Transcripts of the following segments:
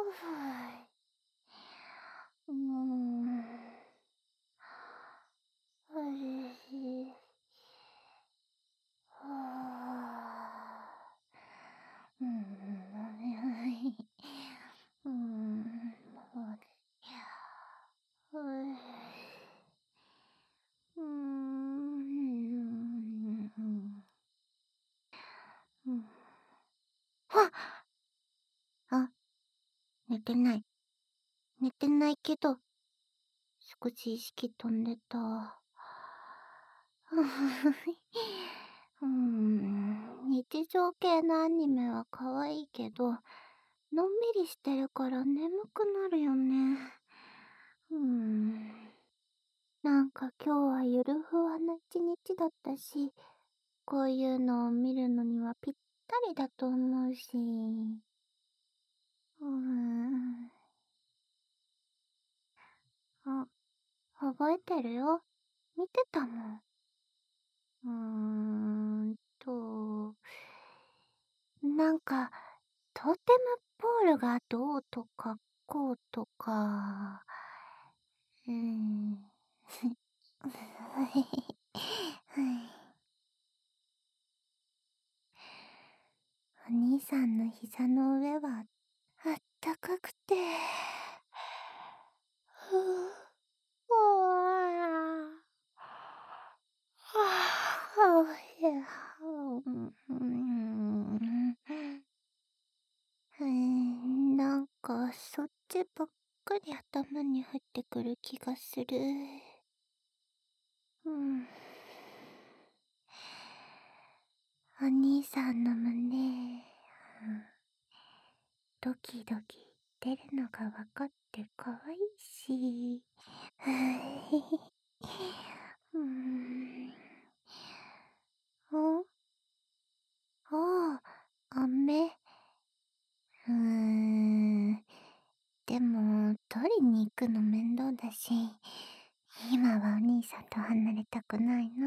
うーん。おいしい。はあ。うーん。うーん。おい。うーん。うん。はっ！あ、寝てない。寝てないけど、少し意識飛んでた。日常系のアニメは可愛いけど、のんびりしてるから眠くなるよね。なんか今日はゆるふわな一日だったし、こういうのを見るのにはぴったりだと思うし。あ、覚えてるよ。見てたもん。うーんと、なんか、トーテムポールがどうとかこうとか、うーん。お兄さんの膝の上はあったかくて、ふう、うわあ、はあ、いや、なんかそっちばっかり頭に入ってくる気がする。うん。お兄さんの胸、ドキドキ出るのがわかってかわいいし。うん。あああ、飴。でも、取りに行くの面倒だし、今はお兄さんと離れたくないな。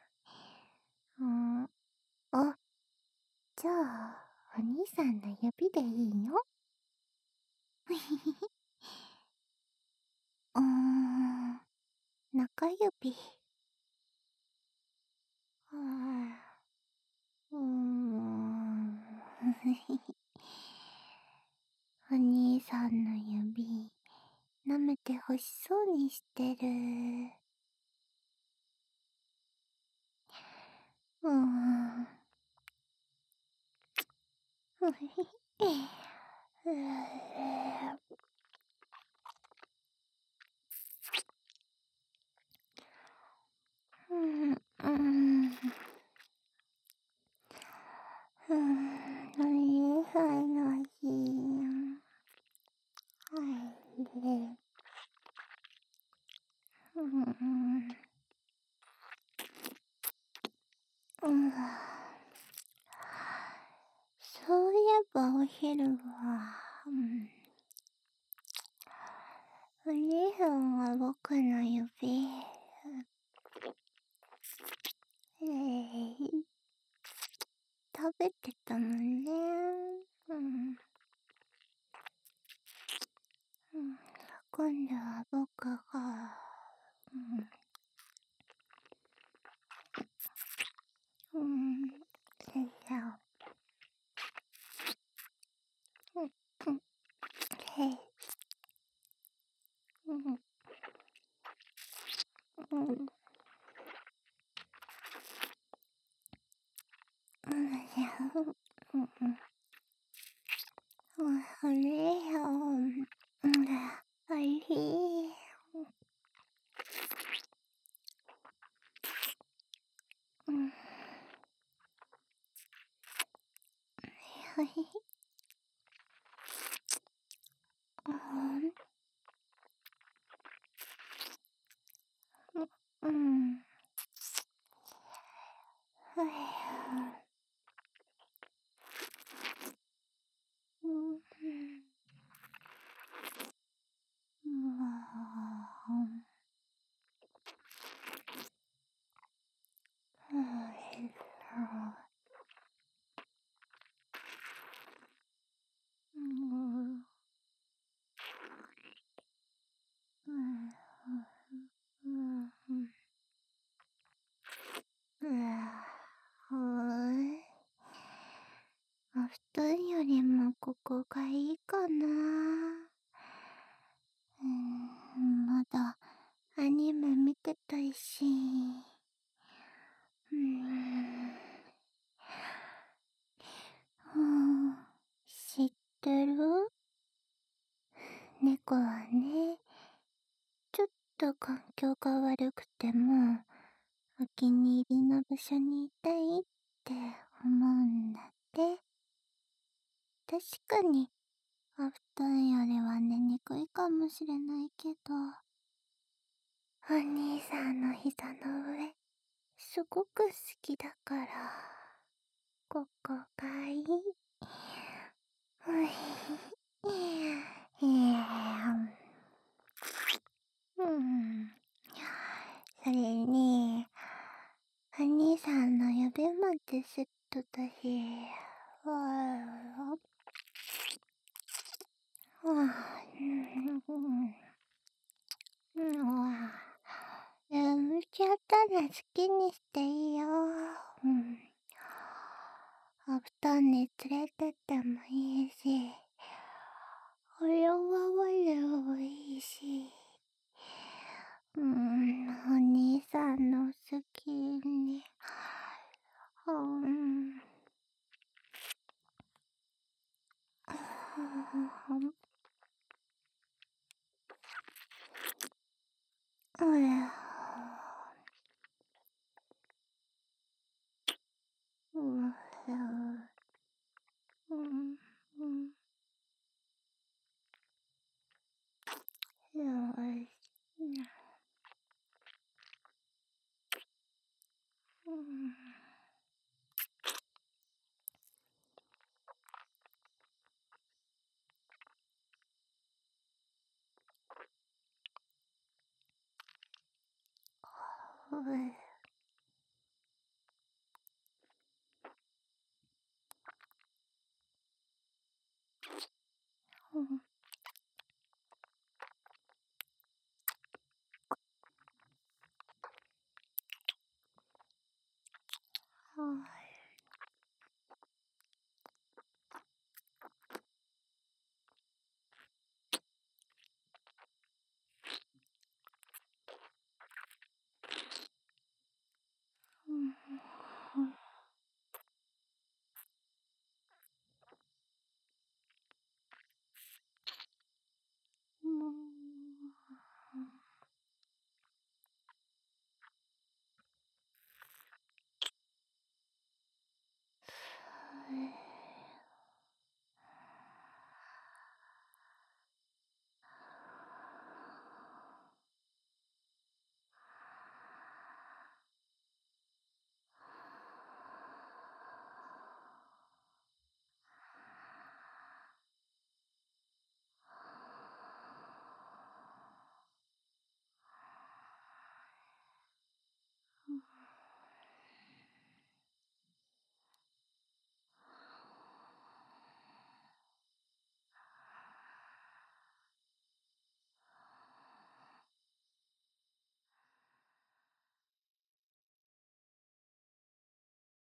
あ、じゃあ、お兄さんの指でいいよ。うーん、中指。はあ、お兄さんの指、舐めて欲しそうにしてる。うーん。うん、おいしいのしい。はい。うん。そういえばお昼は、お兄さんは僕の指、食べてたのね。うん。今度は僕が、うん、じゃあ、へい、うん、うん、うん、じゃあ、うん、あれよ、あれ、うん。 よりもここがいいかな。まだアニメ見てたいし。うーん。知ってる？猫はね、ちょっと環境が悪くても、お気に入りの場所にいたいって思うんだって。確かに、お布団よりは寝にくいかもしれないけど、お兄さんの膝の上、すごく好きだから、ここがいい。うん。それに、お兄さんの指までセットだし、ちゃったら好きにしていいよ。お布団に連れてってもいいし、泳がわれもいいし、お兄さんの好きに、うん、うん、よし。